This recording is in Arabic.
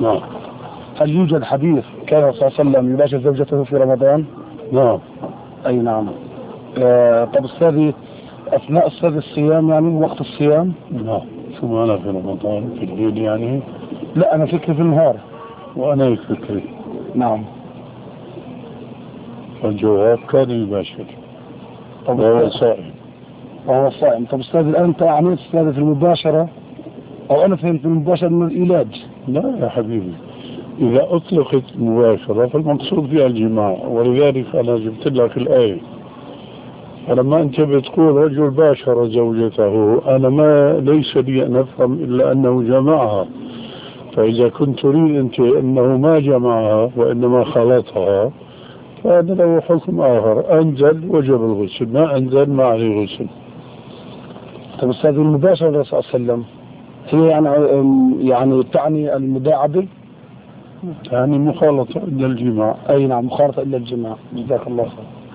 نعم. هل يوجد حديث كان صلى الله عليه وسلم يباشر زوجته في رمضان؟ نعم. أي نعم. طب أستاذي، أثناء أستاذ الصيام يعني وقت الصيام؟ نعم. شو معنى في رمضان؟ في الليل يعني؟ لا، أنا فكري في النهار. وأنا هيك فكري. نعم. فالجواب كان يباشر وهو صائم. وهو صائم. طب أستاذ، الآن أنت عنيت أستاذ في المباشرة، أو أنا فهمت المباشرة من العلاج. لا يا حبيبي، إذا أطلقت مباشرة فالمقصود فيها الجماع، ولذلك أنا جبت لك الآية. فلما أنت بتقول رجل باشر زوجته، أنا ما ليس لي أن أفهم إلا أنه جمعها. فإذا كنت تريد أنت أنه ما جمعها وإنما خلطها، فهذا له حكم آخر. أنزل وجب الغسل، ما أنزل ما عليه غسل. طب أستاذ، المباشرة صلى الله عليه وسلم هي يعني تعني المداعبة؟ يعني مخالطة إلا الجماع. أي نعم، مخالطة إلا الجماع. جزاك الله خير.